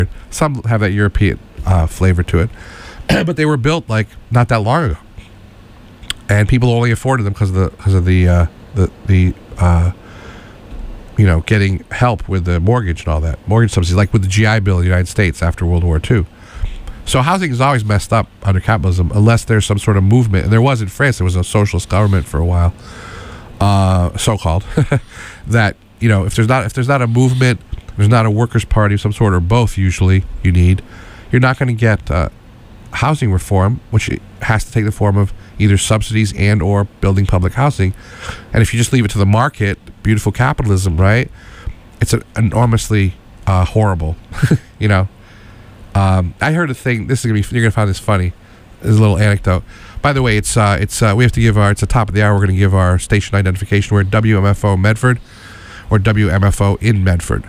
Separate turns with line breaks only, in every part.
Some have that European flavor to it, but they were built like not that long ago, and people only afforded them because of the getting help with the mortgage and all that mortgage subsidies, like with the GI Bill in the United States after World War II. So housing is always messed up under capitalism unless there's some sort of movement, and there was in France. There was a socialist government for a while, so-called, that if there's not a movement, there's not a workers' party of some sort, or both. Usually, you're not going to get housing reform, which has to take the form of either subsidies and or building public housing. And if you just leave it to the market, beautiful capitalism, right? It's enormously horrible. I heard a thing. You're gonna find this funny. This is a little anecdote. By the way, we have to give it's the top of the hour. We're gonna give our station identification. We're WMFO Medford, or WMFO in Medford.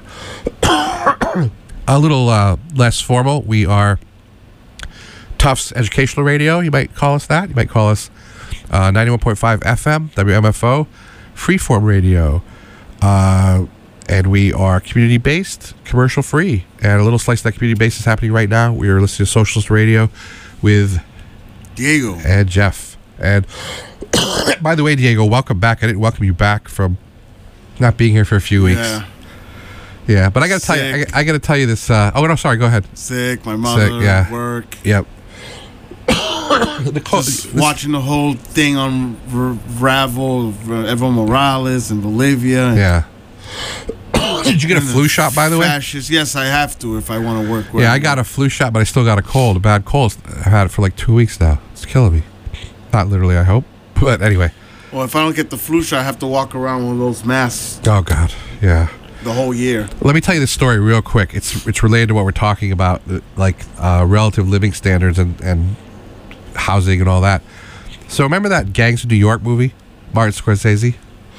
A little less formal. We are Tufts Educational Radio. You might call us that. You might call us 91.5 FM, WMFO, Freeform Radio. And we are community-based, commercial-free. And a little slice of that community base is happening right now. We are listening to Socialist Radio with
Diego
and Jeff. And by the way, Diego, welcome back. I didn't welcome you back from not being here for a few weeks. Yeah, but I got to tell you, I got to tell you this. Oh no, sorry. Go ahead.
Sick. My mother. Work.
Yep.
Watching the whole thing on Ravel, Evo Morales in Bolivia.
Yeah. Did you get a flu shot, by the way?
Yes, I have to if I want to work.
Yeah, I got a flu shot, but I still got a bad cold. I've had it for like 2 weeks now. It's killing me. Not literally, I hope. But anyway.
Well, if I don't get the flu shot, I have to walk around with those masks.
Oh, God. Yeah.
The whole year.
Let me tell you this story real quick. It's related to what we're talking about, like relative living standards and housing and all that. So remember that Gangs of New York movie? Martin Scorsese?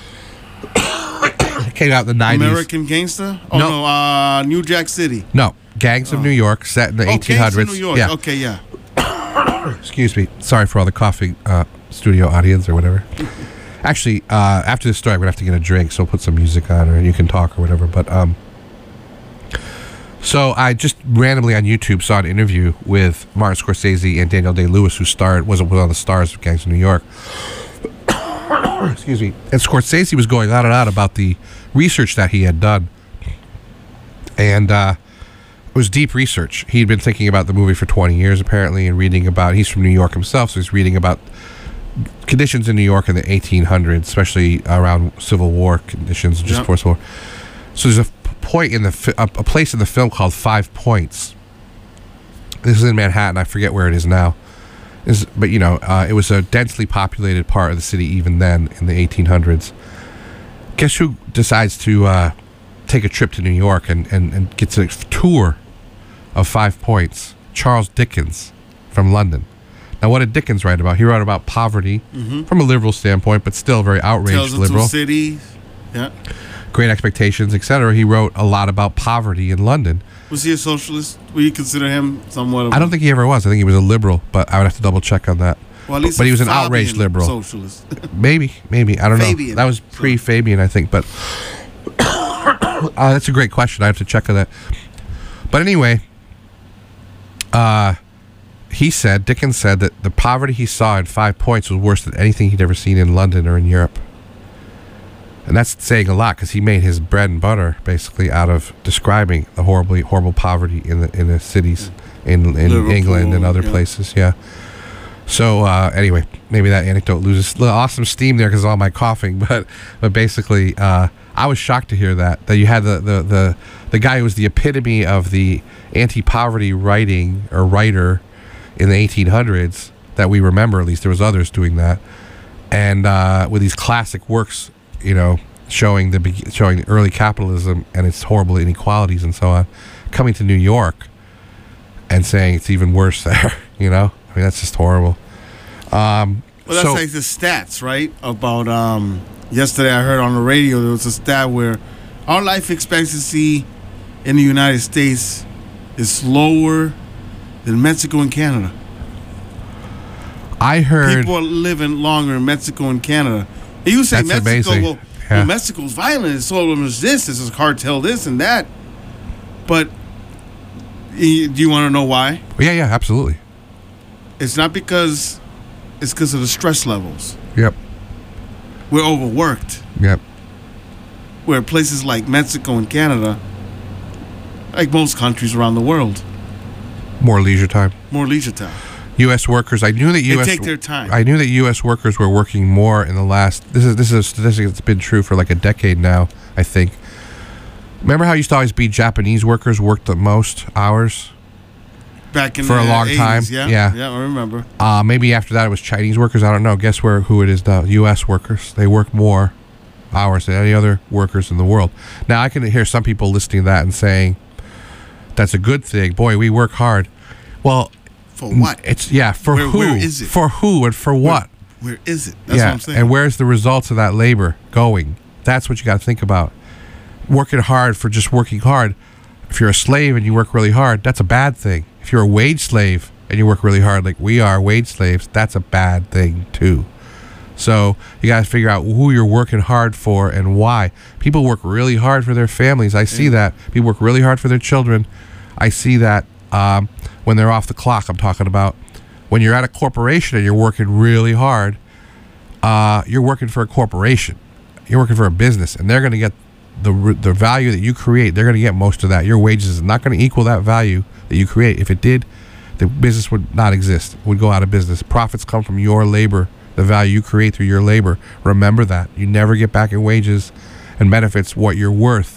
It came out in the 90s.
American Gangster? Oh, no, New Jack City.
No, Gangs of New York, set in the 1800s.
Gangs of New York.
Yeah.
Okay, yeah.
Excuse me. Sorry for all the coughing studio audience or whatever. Actually, after this story, I'm going to have to get a drink, so we'll put some music on, or you can talk or whatever. But so I just randomly on YouTube saw an interview with Martin Scorsese and Daniel Day-Lewis, who was one of the stars of Gangs of New York. Excuse me. And Scorsese was going on and on about the research that he had done. And it was deep research. He'd been thinking about the movie for 20 years, apparently, and reading about... He's from New York himself, so he's reading about conditions in New York in the 1800s, especially around Civil War conditions, just before Civil War. So there's a point in a place in the film called 5 Points. This is in Manhattan. I forget where it is now. But, it was a densely populated part of the city even then in the 1800s. Guess who decides to take a trip to New York and gets a tour of 5 Points? Charles Dickens from London. Now, what did Dickens write about? He wrote about poverty from a liberal standpoint, but still very outraged liberal.
Cities. Yeah.
Great Expectations, etc. He wrote a lot about poverty in London.
Was he a socialist? Would you consider him somewhat of
I don't think he ever was. I think he was a liberal, but I would have to double check on that.
Well, at least
but he was an outraged liberal.
Socialist.
maybe. I don't
Fabian.
know. That was pre-Fabian, I think. But that's a great question. I have to check on that. But anyway, Dickens said that the poverty he saw in 5 Points was worse than anything he'd ever seen in London or in Europe. And that's saying a lot, because he made his bread and butter basically out of describing the horrible poverty in the cities in England and other places. Yeah. So anyway, maybe that anecdote loses awesome steam there because of all my coughing. But basically, I was shocked to hear that you had the guy who was the epitome of the anti-poverty writer in the 1800s that we remember. At least there was others doing that, and with these classic works. Showing the early capitalism and its horrible inequalities and so on, coming to New York and saying it's even worse there. I mean, that's just horrible.
Well, that's like the stats, right? About yesterday, I heard on the radio there was a stat where our life expectancy in the United States is lower than Mexico and Canada.
I heard
people are living longer in Mexico and Canada. You say
that's
Mexico,
amazing.
well, Mexico's violent. It's all of this is cartel, this and that. But Do you want to know why?
Yeah, absolutely.
It's not because it's because of the stress levels.
Yep.
We're overworked.
Yep.
Where places like Mexico and Canada, like most countries around the world,
more leisure time. U.S. workers. I knew that
they take their time.
I knew that U.S. workers were working more in the last. This is a statistic that's been true for like a decade now, I think. Remember how you used to always be Japanese workers worked the most hours?
Back in
for a long
80s,
time.
Yeah, I remember.
Maybe after that it was Chinese workers. I don't know. Guess who it is now? U.S. workers. They work more hours than any other workers in the world. Now I can hear some people listening to that and saying, "That's a good thing. Boy, we work hard." Well,
for what?
It's for who?
Where is it?
For who and for what?
Where is it? That's what I'm saying.
And where's the results of that labor going? That's what you got to think about. Working hard for just working hard. If you're a slave and you work really hard, that's a bad thing. If you're a wage slave and you work really hard, like we are wage slaves, that's a bad thing too. So you got to figure out who you're working hard for and why. People work really hard for their families. I see that. People work really hard for their children. I see that when they're off the clock. I'm talking about when you're at a corporation and you're working really hard. You're working for a corporation. You're working for a business, and they're going to get the value that you create. They're going to get most of that. Your wages is not going to equal that value that you create. If it did, the business would not exist. It would go out of business. Profits come from your labor, the value you create through your labor. Remember that. You never get back in wages and benefits what you're worth.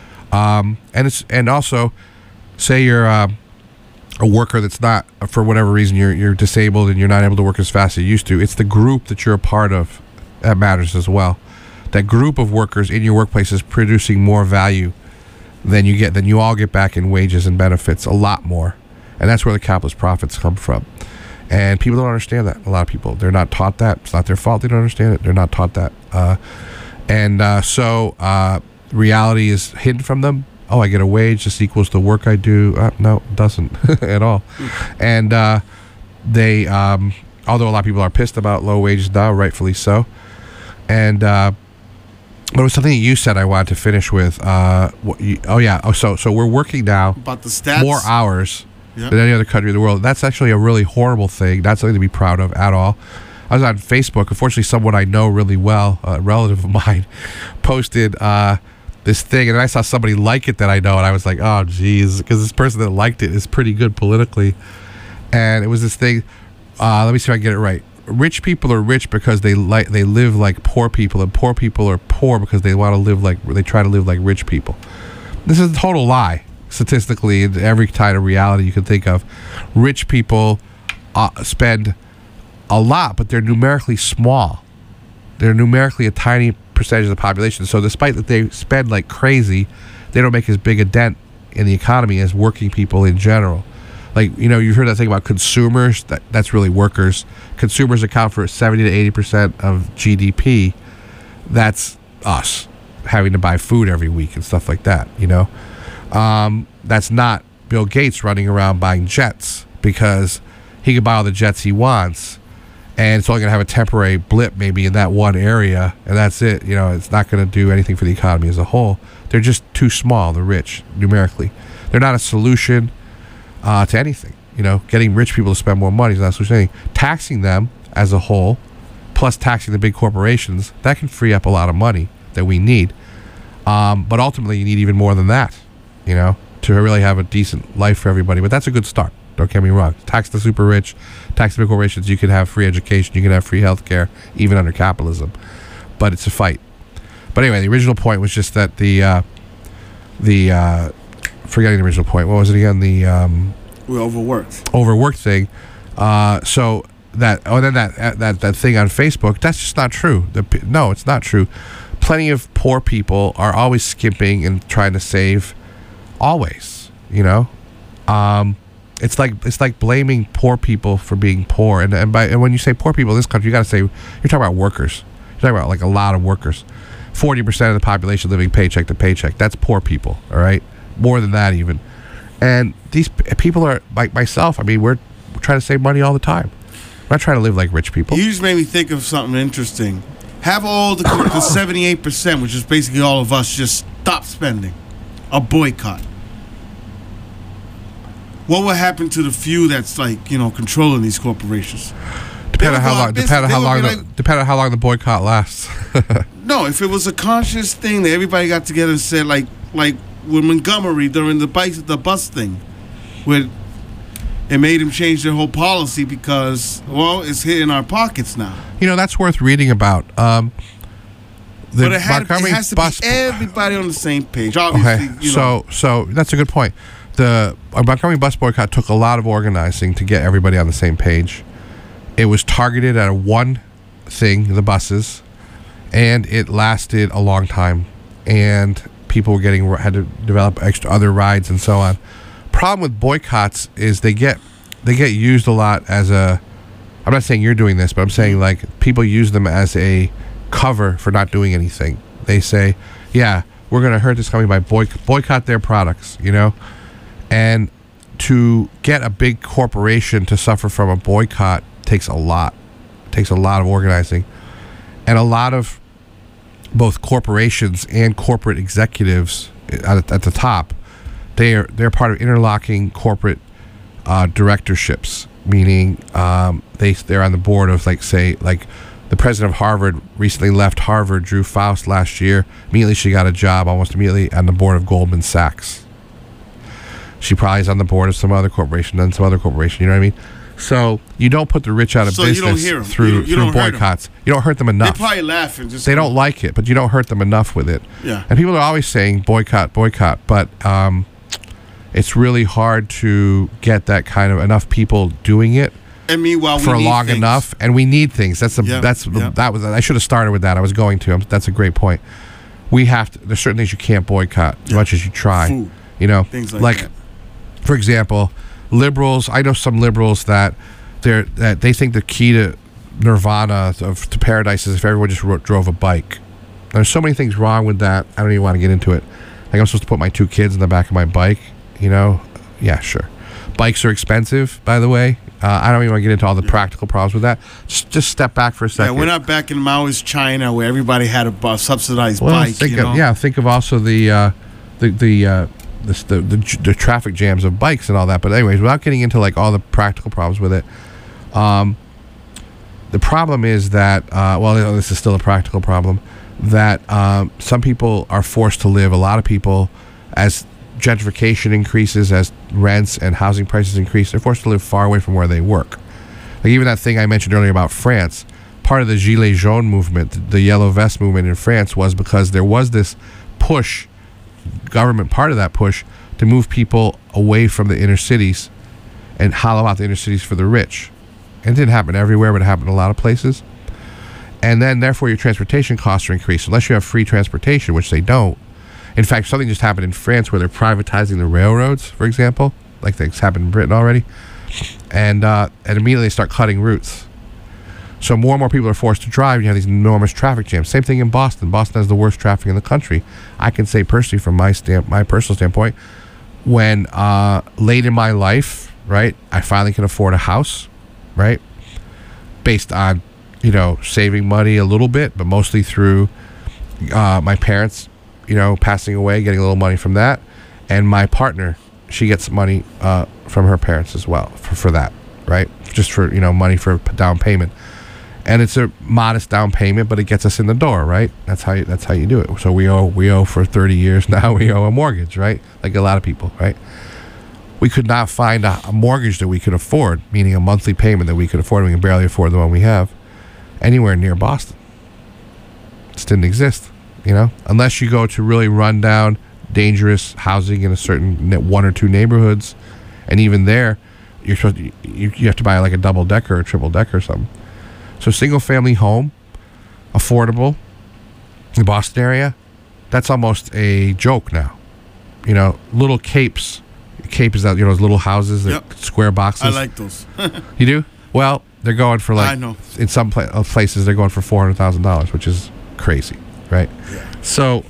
And also, say you're a worker that's not, for whatever reason, you're disabled and you're not able to work as fast as you used to. It's the group that you're a part of that matters as well. That group of workers in your workplace is producing more value than you all get back in wages and benefits, a lot more. And that's where the capitalist profits come from. And people don't understand that. A lot of people, they're not taught that. It's not their fault they don't understand it. They're not taught that. So reality is hidden from them. Oh, I get a wage. This equals the work I do. No, it doesn't at all. And they, although a lot of people are pissed about low wages now, rightfully so. And there was something you said I wanted to finish with. So we're working now
about the stats,
more hours than any other country in the world. That's actually a really horrible thing. Not something to be proud of at all. I was on Facebook. Unfortunately, someone I know really well, a relative of mine, posted this thing, and I saw somebody like it that I know, and I was like, oh, geez, because this person that liked it is pretty good politically. And it was this thing. Let me see if I can get it right. Rich people are rich because they live like poor people, and poor people are poor because they try to live like rich people. This is a total lie, statistically, in every kind of reality you can think of. Rich people spend a lot, but they're numerically small. They're numerically a tiny percentage of the population. So despite that they spend like crazy, they don't make as big a dent in the economy as working people in general. Like, you've heard that thing about consumers. That's really workers. Consumers account for 70 to 80% of GDP. That's us having to buy food every week and stuff like that, That's not Bill Gates running around buying jets, because he can buy all the jets he wants, and it's only going to have a temporary blip maybe in that one area, and that's it. It's not going to do anything for the economy as a whole. They're just too small, the rich, numerically. They're not a solution to anything. Getting rich people to spend more money is not a solution to anything. Taxing them as a whole, plus taxing the big corporations, that can free up a lot of money that we need. But ultimately, you need even more than that, to really have a decent life for everybody. But that's a good start. Don't get me wrong. Tax the super rich, tax the big corporations. You can have free education. You can have free health care, even under capitalism. But it's a fight. But anyway, the original point was just that forgetting the original point. What was it again?
We're overworked.
Overworked thing. So that thing on Facebook, that's just not true. No, it's not true. Plenty of poor people are always skimping and trying to save. Always, it's like blaming poor people for being poor. And when you say poor people in this country, you got to say you're talking about workers. You're talking about like a lot of workers. 40% of the population living paycheck to paycheck. That's poor people. All right. More than that even. And these people are like myself. I mean, we're trying to save money all the time. We're not trying to live like rich people.
You just made me think of something interesting. Have all the 78%, which is basically all of us, just stop spending. A boycott. what will happen to the few that's like, controlling these corporations?
Depending on how long the boycott lasts.
No, if it was a conscious thing that everybody got together and said, like with Montgomery during the bus thing, where it made him change their whole policy because, well, it's hitting our pockets now.
That's worth reading about.
But it has to be everybody on the same page. Obviously,
okay. So that's a good point. The Montgomery bus boycott took a lot of organizing to get everybody on the same page. It was targeted at one thing, the buses, and it lasted a long time. And people were had to develop extra other rides and so on. Problem with boycotts is they get used a lot as a. I'm not saying you're doing this, but I'm saying like people use them as a cover for not doing anything. They say, yeah, we're going to hurt this company by boycott their products, and to get a big corporation to suffer from a boycott takes a lot of organizing, and a lot of both corporations and corporate executives at the top, they're part of interlocking corporate directorships, meaning they're on the board of like the president of Harvard recently left Harvard, Drew Faust, last year. Immediately she got a job almost immediately on the board of Goldman Sachs. She probably is on the board of some other corporation, then some other corporation, you know what I mean? So you don't put the rich out of business through boycotts. You don't hurt them enough.
They probably laugh and
they don't like it, but you don't hurt them enough with it.
Yeah.
And people are always saying boycott, but it's really hard to get that kind of enough people doing it.
And meanwhile,
for long enough, and we need things. That was I should have started with that. I was going to. That's a great point. We have to. There's certain things you can't boycott as much as you try.
Food. Things like that.
For example, liberals. I know some liberals that they think the key to nirvana to paradise is if everyone just drove a bike. There's so many things wrong with that. I don't even want to get into it. Like I'm supposed to put my 2 kids in the back of my bike. Yeah, sure. Bikes are expensive, by the way. I don't even want to get into all the practical problems with that. Just step back for a second.
Yeah, we're not back in Maoist China where everybody had a subsidized bike.
Think of also the traffic jams of bikes and all that. But anyways, without getting into like all the practical problems with it, the problem is that this is still a practical problem, that some people are forced to live. A lot of people, as gentrification increases, as rents and housing prices increase, they're forced to live far away from where they work. Like even that thing I mentioned earlier about France, part of the Gilets jaunes movement, the yellow vest movement in France, was because there was this push, government part of that push, to move people away from the inner cities and hollow out the inner cities for the rich. And it didn't happen everywhere, but it happened in a lot of places. And then therefore your transportation costs are increased unless you have free transportation, which they don't. In fact, something just happened in France where they're privatizing the railroads, for example, like that's happened in Britain already, and immediately they start cutting routes. So more and more people are forced to drive. You have these enormous traffic jams. Same thing in Boston. Boston has the worst traffic in the country. I can say personally, from my personal standpoint, when late in my life, right, I finally can afford a house, right, based on saving money a little bit, but mostly through my parents. Passing away, getting a little money from that, and my partner, she gets money from her parents as well for that, right? Just for money for down payment, and it's a modest down payment, but it gets us in the door, right? That's how you do it. So we owe for 30 years now. We owe a mortgage, right? Like a lot of people, right? We could not find a mortgage that we could afford, meaning a monthly payment that we could afford. We can barely afford the one we have anywhere near Boston. It just didn't exist. Unless you go to really rundown, dangerous housing in a certain 1 or 2 neighborhoods, and even there, you have to buy like a double decker or triple decker or something. So single family home, affordable, in the Boston area, that's almost a joke now. Little capes. Cape is that those little houses, square boxes.
I like those.
You do? Well, they're going for
I know.
In some places they're going for $400,000, which is crazy. Right.
Yeah.
So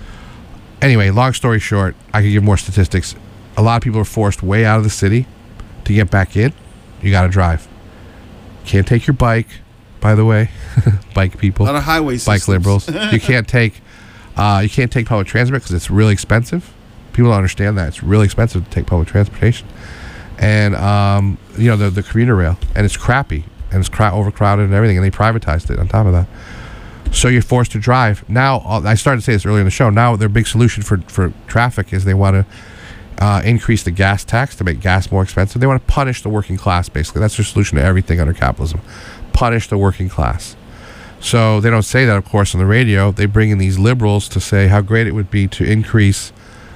anyway, long story short, I could give more statistics. A lot of people are forced way out of the city to get back in. You got to drive. Can't take your bike, by the way. Bike people.
A lot of highway
bike
systems.
Liberals. You can't take public transit because it's really expensive. People don't understand that it's really expensive to take public transportation. and the commuter rail, and it's crappy, and it's overcrowded and everything, and they privatized it on top of that. So you're forced to drive. Now, I started to say this earlier in the show, now their big solution for traffic is they want to increase the gas tax to make gas more expensive. They want to punish the working class, basically. That's their solution to everything under capitalism. Punish the working class. So they don't say that, of course, on the radio. They bring in these liberals to say how great it would be to increase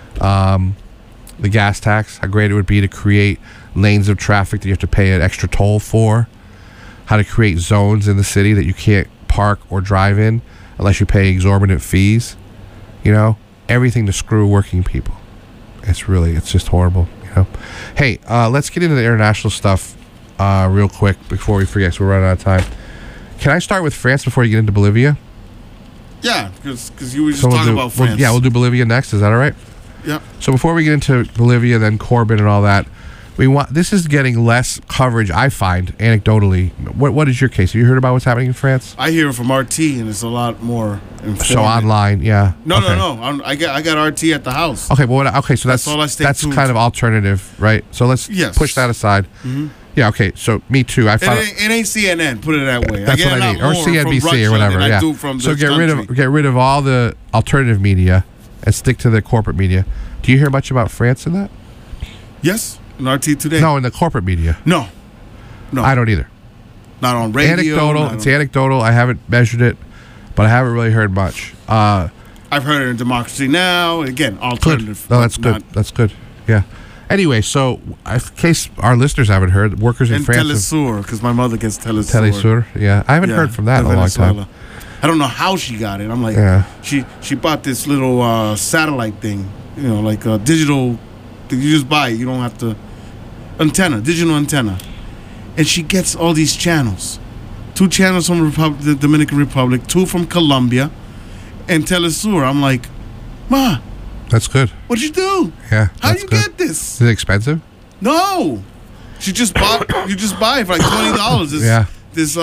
the gas tax, how great it would be to create lanes of traffic that you have to pay an extra toll for, how to create zones in the city that you can't park or drive in unless you pay exorbitant fees. Everything to screw working people. It's just horrible. Hey, let's get into the international stuff real quick before we forget, so we're running out of time. Can I start with France before you get into Bolivia?
Yeah, because you were just talking about France.
We'll do Bolivia next. Is that all right?
Yeah.
So before we get into Bolivia, then Corbyn and all that, this is getting less coverage, I find, anecdotally. What is your case? Have you heard about what's happening in France?
I hear it from RT, and it's a lot more informed.
So online, yeah.
No. I got RT at the house.
Okay, so that's all that's kind of alternative, right? So let's push that aside. Mm-hmm. Yeah, okay. So me too.
It ain't CNN. Put it that way.
That's what I need, or CNBC or whatever. Yeah. So get rid of all the alternative media and stick to the corporate media. Do you hear much about France in that?
Yes, in RT Today.
No, in the corporate media.
No.
I don't either.
Not on radio.
It's anecdotal. I haven't measured it, but I haven't really heard much.
I've heard it in Democracy Now. Again, alternative.
No, that's good. That's good. Yeah. Anyway, so in case our listeners haven't heard, workers in France.
Telesur, because my mother gets Telesur.
Telesur, yeah. I haven't heard from that in a long time.
I don't know how she got it. I'm like, she bought this little satellite thing, like a digital. You just buy it. You don't have to digital antenna, and she gets all these channels. 2 channels from the Dominican Republic, 2 from Colombia, and Telesur. I'm like, Ma.
That's good.
What'd you do?
Yeah.
How do you get this?
Is it expensive?
No. She just bought. You just buy it for like $20. This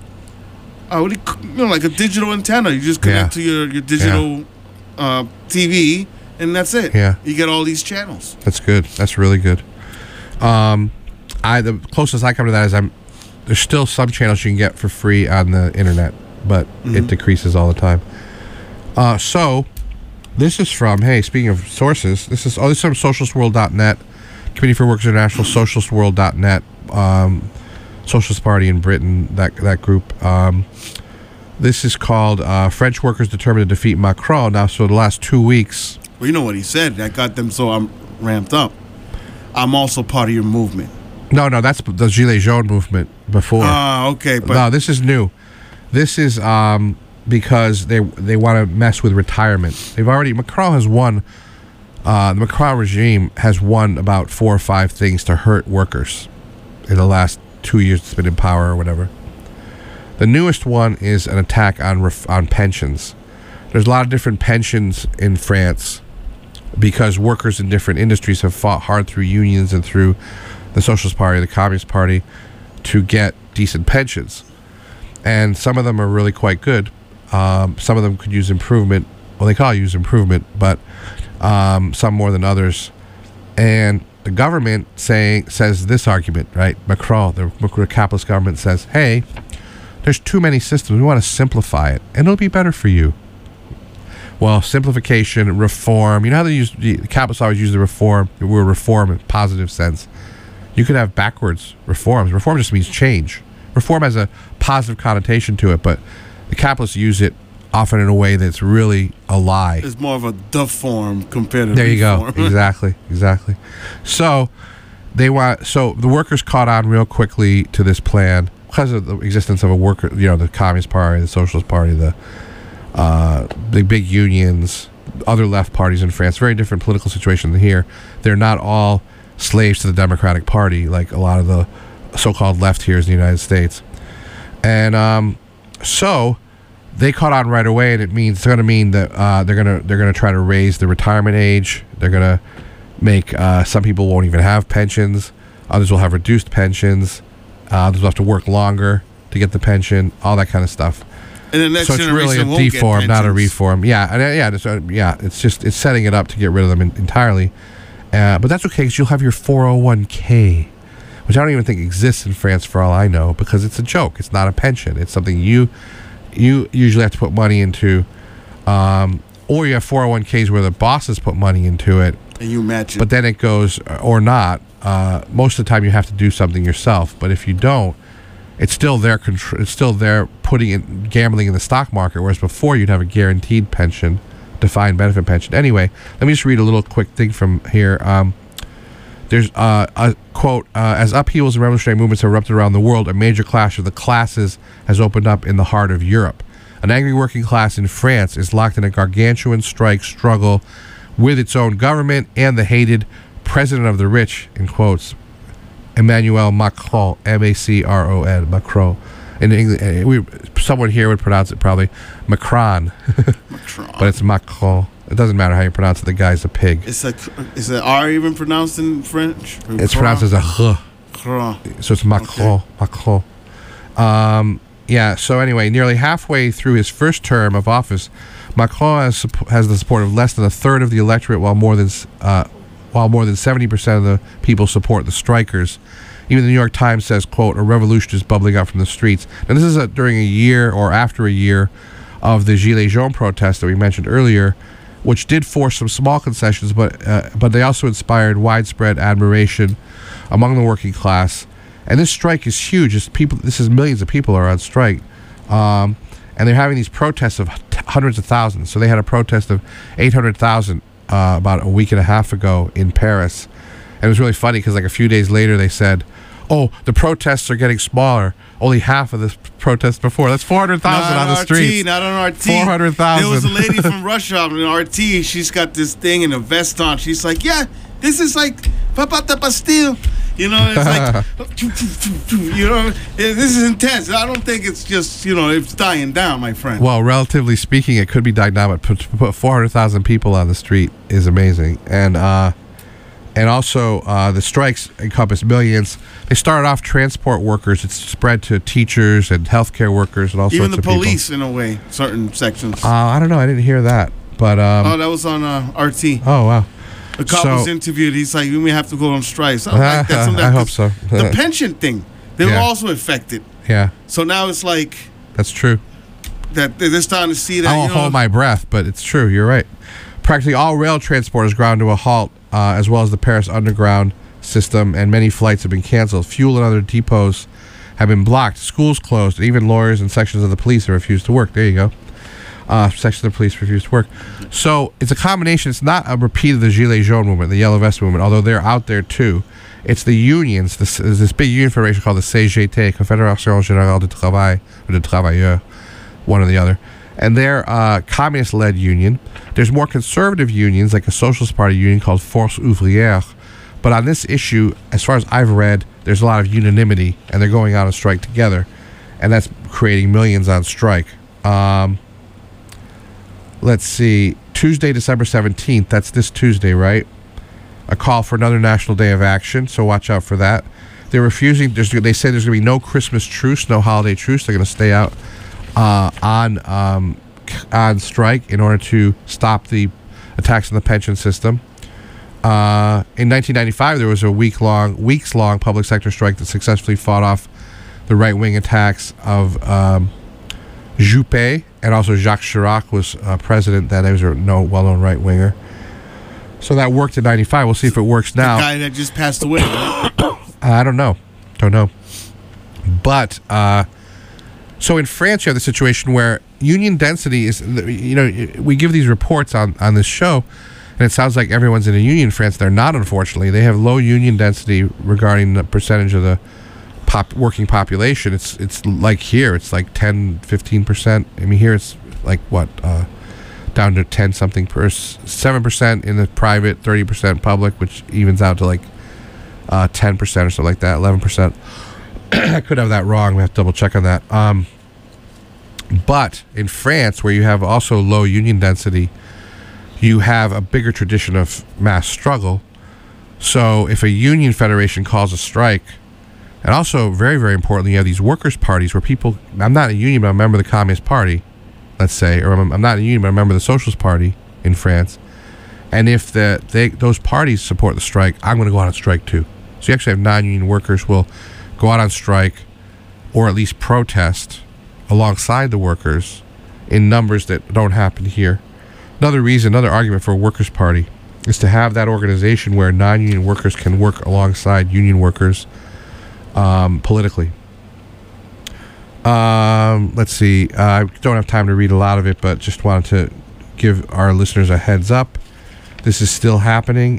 like a digital antenna. You just connect to your digital TV, and that's it.
Yeah.
You get all these channels.
That's good. That's really good. The closest I come to that is there's still some channels you can get for free on the internet, but it decreases all the time. So. This is from, speaking of sources, this is from socialistworld.net, Committee for Workers International, socialistworld.net, Socialist Party in Britain, that group. This is called French Workers Determined to Defeat Macron. Now, so the last 2 weeks...
Well, you know what he said. That got them so ramped up. I'm also part of your movement.
No, that's the Gilets Jaunes movement before.
Okay. But
no, this is new. This is... because they want to mess with retirement. Macron has won. The Macron regime has won about 4 or 5 things to hurt workers in the last 2 years it's been in power or whatever. The newest one is an attack on pensions. There's a lot of different pensions in France because workers in different industries have fought hard through unions and through the Socialist Party, the Communist Party, to get decent pensions. And some of them are really quite good. Some of them could use improvement. Well, they call it use improvement, but some more than others. And the government says this argument, right? Macron, the capitalist government says, hey, there's too many systems. We want to simplify it, and it'll be better for you. Well, simplification, reform. You know how the capitalists always use the word reform in a positive sense. You could have backwards reforms. Reform just means change. Reform has a positive connotation to it, but the capitalists use it often in a way that's really a lie.
It's more of a deform compared to
there you
reform.
Go. Exactly. So the workers caught on real quickly to this plan because of the existence of a worker, the Communist Party, the Socialist Party, the big unions, other left parties in France. Very different political situation than here. They're not all slaves to the Democratic Party like a lot of the so-called left here in the United States. And so they caught on right away, and it's going to mean that they're going to try to raise the retirement age. They're going to make some people won't even have pensions. Others will have reduced pensions. Others will have to work longer to get the pension. All that kind of stuff.
And the next
so it's really a deform, not a reform. It's setting it up to get rid of them entirely. But that's okay because you'll have your 401k which I don't even think exists in France for all I know, because it's a joke. It's not a pension. It's something you usually have to put money into, or you have 401ks where the bosses put money into it.
And you match it.
But then it goes, or not. Most of the time you have to do something yourself. But if you don't, it's still their control. It's still their gambling in the stock market. Whereas before you'd have a guaranteed pension, defined benefit pension. Anyway, let me just read a little quick thing from here. There's a quote, as upheavals and revolutionary movements have erupted around the world, a major clash of the classes has opened up in the heart of Europe. An angry working class in France is locked in a gargantuan struggle with its own government and the hated president of the rich, in quotes, Emmanuel Macron, M-A-C-R-O-N, Macron. In English, someone here would pronounce it probably Macron, but it's Macron. It doesn't matter how you pronounce it. The guy's a pig.
Is the R even pronounced in French?
It's pronounced as a R. So it's Macron. Okay. Macron. Yeah, so anyway, nearly halfway through his first term of office, Macron has the support of less than a third of the electorate, while more than 70% of the people support the strikers. Even the New York Times says, quote, a revolution is bubbling up from the streets. And this is during a year or after a year of the Gilets jaunes protest that we mentioned earlier, which did force some small concessions, but they also inspired widespread admiration among the working class. And this strike is huge. This is millions of people are on strike. And they're having these protests of hundreds of thousands. So they had a protest of 800,000 about a week and a half ago in Paris. And it was really funny because like a few days later they said, oh, the protests are getting smaller. Only half of this protest before. That's 400,000 on the streets.
Not on RT.
400,000.
There was a lady from Russia on RT. She's got this thing and a vest on. She's like, yeah, this is like Papa de Bastille. You know, it's like, you know, this is intense. I don't think it's just, you know, it's dying down, my friend.
Well, relatively speaking, it could be dying down, but to put 400,000 people on the street is amazing. And also, the strikes encompass millions. They started off transport workers. It's spread to teachers and healthcare workers and all sorts of people.
Even the police, in a way, certain sections.
I don't know. I didn't hear that. But
that was on RT.
Oh, wow.
A cop was interviewed. He's like, we may have to go on strikes. I
hope so.
The pension thing, they were also affected.
Yeah.
So now it's like...
That's true.
That they're starting to see that,
I won't hold my breath, but it's true. You're right. Practically all rail transport has ground to a halt, as well as the Paris Underground system, and many flights have been canceled. Fuel and other depots have been blocked. Schools closed. And even lawyers and sections of the police have refused to work. There you go. Sections of the police refused to work. So it's a combination. It's not a repeat of the Gilets jaunes movement, the Yellow Vest movement, although they're out there too. It's the unions. There's this big union federation called the CGT, Confédération Générale du Travail, or de Travailleurs, one or the other. And they're a communist-led union. There's more conservative unions, like a Socialist Party union called Force Ouvrière. But on this issue, as far as I've read, there's a lot of unanimity, and they're going out on strike together. And that's creating millions on strike. Let's see. Tuesday, December 17th. That's this Tuesday, right? A call for another National Day of Action, so watch out for that. They're refusing. They say there's going to be no Christmas truce, no holiday truce. They're going to stay out on strike in order to stop the attacks on the pension system. In 1995, there was a weeks-long public sector strike that successfully fought off the right-wing attacks of Juppé, and also Jacques Chirac was president then. He was a well-known right-winger. So that worked in 95. We'll see if it works now.
The guy that just passed away, right?
I don't know. But, so in France, you have the situation where union density is, you know, we give these reports on this show, and it sounds like everyone's in a union in France. They're not, unfortunately. They have low union density regarding the percentage of the working population. It's like here, it's like 10-15%. I mean, here it's like what, down to 7% in the private, 30% public, which evens out to like 10% or something like that, 11%. I could have that wrong. We have to double check on that. But in France, where you have also low union density, you have a bigger tradition of mass struggle. So if a union federation calls a strike, and also, very, very importantly, you have these workers' parties where people... I'm not a union, but I'm a member of the Communist Party, let's say. Or I'm not a union, but I'm a member of the Socialist Party in France. And if those parties support the strike, I'm going to go on a strike too. So you actually have non-union workers will go out on strike or at least protest alongside the workers in numbers that don't happen here. Another argument for a workers' party is to have that organization where non-union workers can work alongside union workers politically. Let's see. I don't have time to read a lot of it, but just wanted to give our listeners a heads up. This is still happening.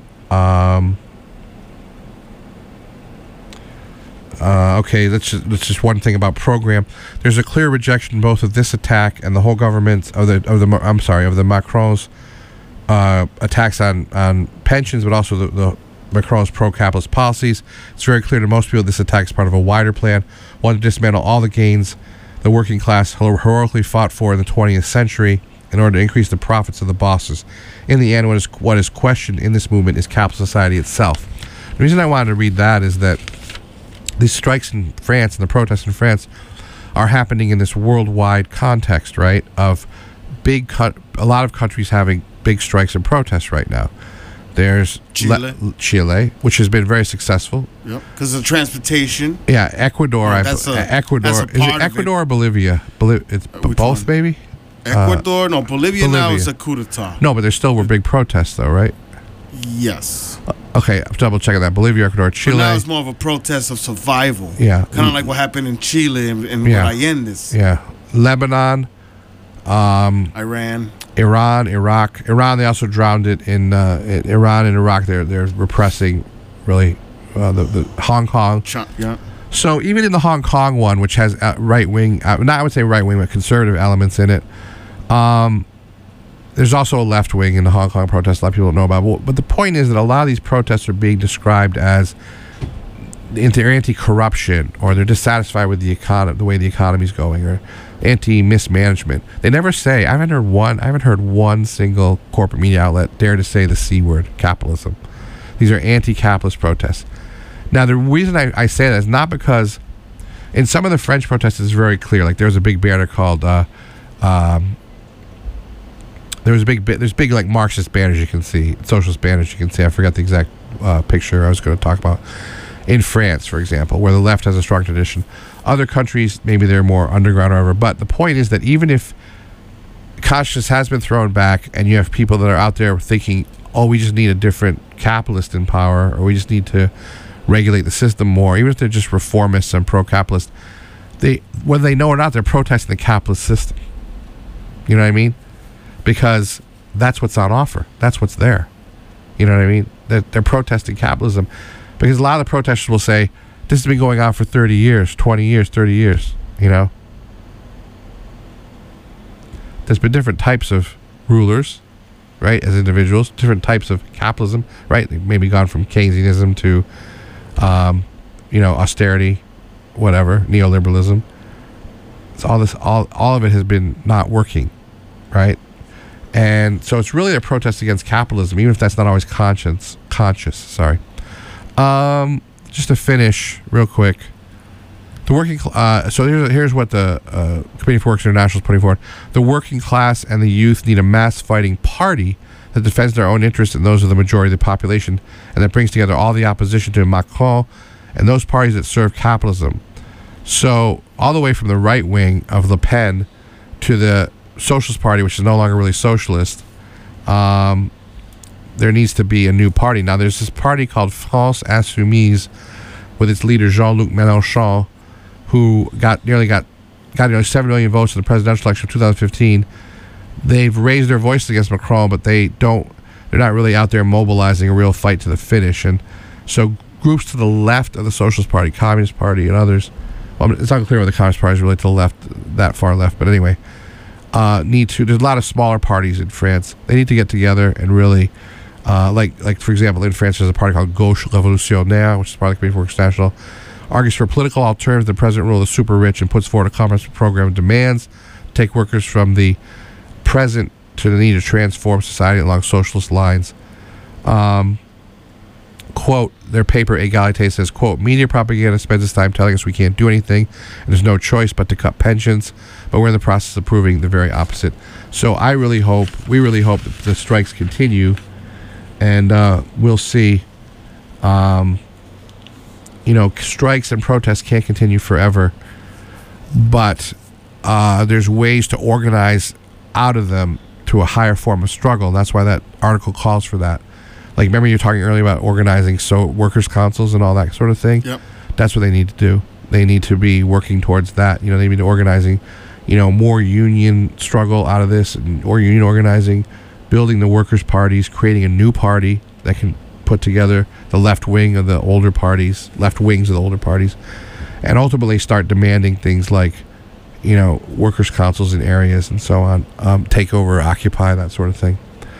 Okay, that's just one thing about program. There's a clear rejection both of this attack and the whole government of the Macron's attacks on pensions, but also the Macron's pro-capitalist policies. It's very clear to most people this attack is part of a wider plan, one to dismantle all the gains the working class heroically fought for in the 20th century in order to increase the profits of the bosses. In the end, what is questioned in this movement is capitalist society itself. The reason I wanted to read that is that these strikes in France and the protests in France are happening in this worldwide context, right, of a lot of countries having big strikes and protests right now. There's Chile, which has been very successful.
Yep, because of transportation.
Yeah, Ecuador. Ecuador. Is it Ecuador or Bolivia? It's both, maybe?
Ecuador, no, Bolivia now is a coup d'etat.
No, but there still were big protests, though, right?
Yes.
Okay, I'm double checking that. Bolivia, Ecuador, Chile.
But now it's more of a protest of survival.
Yeah.
Kind of like what happened in Chile and Allende's.
Yeah. Lebanon.
Iran,
Iraq. Iran, they also drowned it in Iran and Iraq. They're repressing, really, the Hong Kong.
Yeah.
So even in the Hong Kong one, which has right-wing, I would say right-wing, but conservative elements in it, there's also a left-wing in the Hong Kong protests a lot of people don't know about. But the point is that a lot of these protests are being described as they're anti-corruption, or they're dissatisfied with the way the economy's going, or anti-mismanagement. They never say. I haven't heard one single corporate media outlet dare to say the C word, capitalism. These are anti-capitalist protests. Now, the reason I say that is not because in some of the French protests it's very clear. Like there's a big banner called there's big like Marxist banners you can see, socialist banners you can see. I forgot the exact picture I was going to talk about. In France, for example, where the left has a strong tradition. Other countries, maybe they're more underground or whatever. But the point is that even if consciousness has been thrown back and you have people that are out there thinking, oh, we just need a different capitalist in power, or we just need to regulate the system more, even if they're just reformists and pro-capitalist, whether they know or not, they're protesting the capitalist system. You know what I mean? Because that's what's on offer. That's what's there. You know what I mean? They're protesting capitalism. Because a lot of the protesters will say, this has been going on for 30 years, 20 years, 30 years, you know? There's been different types of rulers, right, as individuals, different types of capitalism, right? They've maybe gone from Keynesianism to, austerity, whatever, neoliberalism. It's all of it has been not working, right? And so it's really a protest against capitalism, even if that's not always conscious. Just to finish real quick, the working so here's what the Committee for Workers International is putting forward. The working class and the youth need a mass fighting party that defends their own interests and those of the majority of the population, and that brings together all the opposition to Macron and those parties that serve capitalism. So all the way from the right wing of Le Pen to the Socialist Party, which is no longer really socialist, there needs to be a new party. Now, there's this party called France Insoumise with its leader, Jean-Luc Mélenchon, who got nearly 7 million votes in the presidential election of 2015. They've raised their voice against Macron, but they're not really out there mobilizing a real fight to the finish. And so groups to the left of the Socialist Party, Communist Party, and others, well, it's not clear whether the Communist Party is really to the left, that far left, but anyway, there's a lot of smaller parties in France. They need to get together and really, like for example, in France there's a party called Gauche Révolutionnaire, which is part of the Committee for Workers International, argues for political alternatives to the present rule of the super rich, and puts forward a comprehensive program of demands to take workers from the present to the need to transform society along socialist lines. Quote, their paper Égalité says, quote, media propaganda spends its time telling us we can't do anything and there's no choice but to cut pensions, but we're in the process of proving the very opposite. So we really hope that the strikes continue, and we'll see strikes and protests can't continue forever, but there's ways to organize out of them to a higher form of struggle. And that's why that article calls for that. Like, remember you were talking earlier about organizing workers' councils and all that sort of thing?
Yep.
That's what they need to do. They need to be working towards that. They need to organizing, more union struggle out of this, or union organizing, building the workers' parties, creating a new party that can put together the left wings of the older parties, and ultimately start demanding things like, workers' councils in areas and so on, take over, occupy, that sort of thing.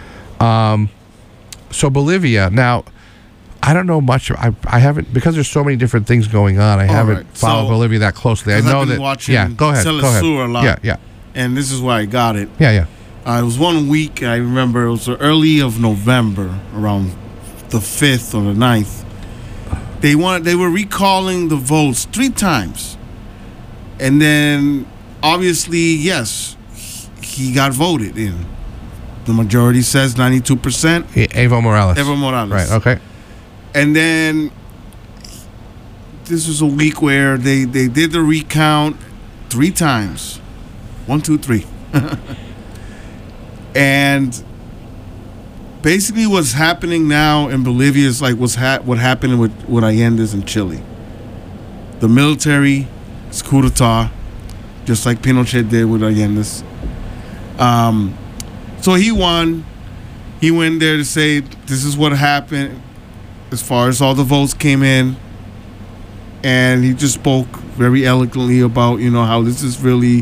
So Bolivia, now, I don't know much. I haven't, because there's so many different things going on. I haven't followed Bolivia that closely. I know
I've been
that.
Watching
Go ahead.
Telesur a lot.
Yeah.
And this is where I got it.
Yeah.
It was 1 week. I remember it was early of November, around the 5th or the 9th. They were recalling the votes 3 times, and then obviously, yes, he got voted in. The majority says 92%.
Evo Morales. Right. Okay.
And then this was a week where they did the recount 3 times. 1, 2, 3. And basically what's happening now in Bolivia is like what happened with Allende in Chile. The military is coup d'etat, just like Pinochet did with Allende. So he won. He went there to say this is what happened as far as all the votes came in. And he just spoke very eloquently about, how this is really